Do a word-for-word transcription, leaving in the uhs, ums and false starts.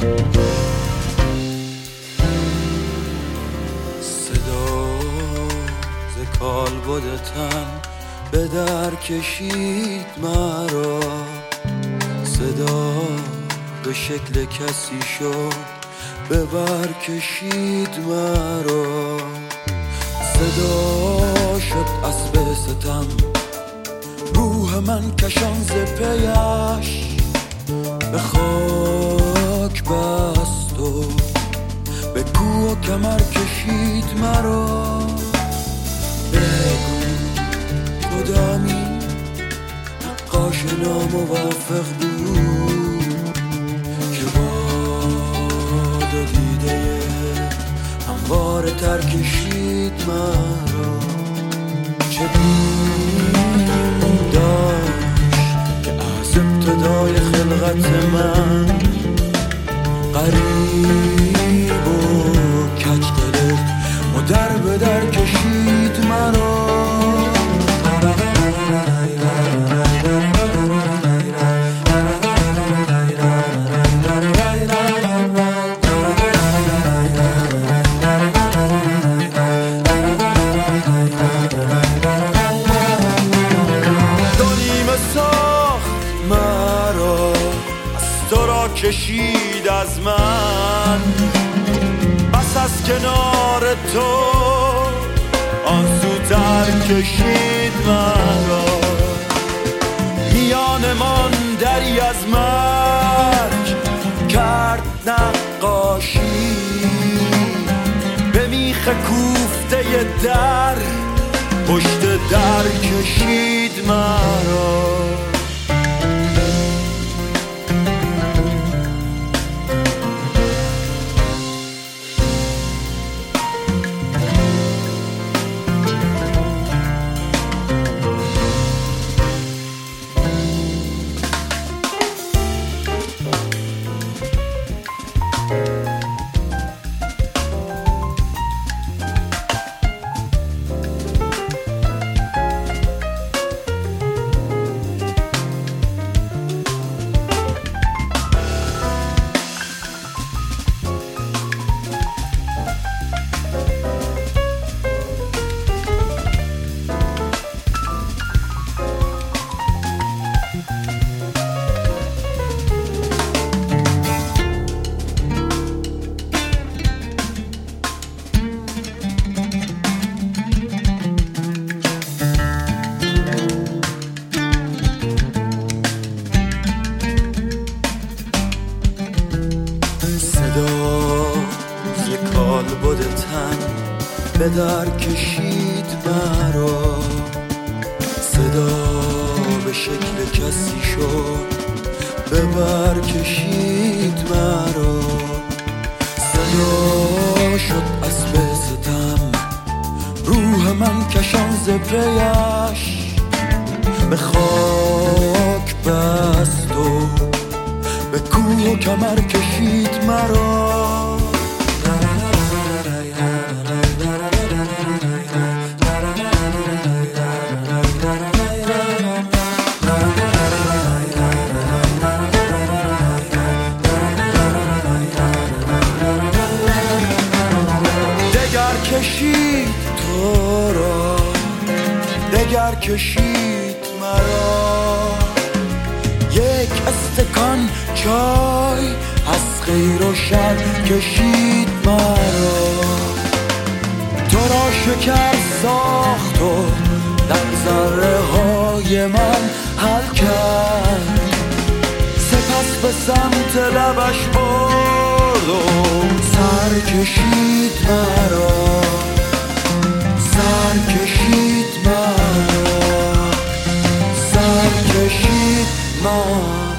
کالبد تن به در کشید مرا، صدا به شکل کسی شد به بر کشید مرا، صدا شد اسب ستم روح من کشان ز پیش به خاک بست و به کوه و کمر کشید مرا. بگو کدامی نقاش ناموافق بود که باد و دیده هموار تر کشید مرا. چه بیم داشت که از ابتدای خلقت من غریب و کج قلق و در به در کشید مرا. دونیم ساخت مرا از تو را کشید از من، بس از کنار تو آن سوتر کشید مرا. میان من دری از مرگ کرد نقاشی به میخ کوفته در پشت در کشید مرا. کالبد تن به در کشید مرا، صدا به شکل کسی شد به بر کشید مرا. صدا شد اسب ستم روح من کشان ز پیش به خاک بست و به کوه و کمر کشید مرا. کشید تو را دگر کشید مرا، یک استکان چای از خیر و شر کشید مرا. تو را شکر ساخت و در ذره های من حل کرد، سپس به سمت لبش برد و سر کشید مرا، سر کشید مرا، سر کشید مرا.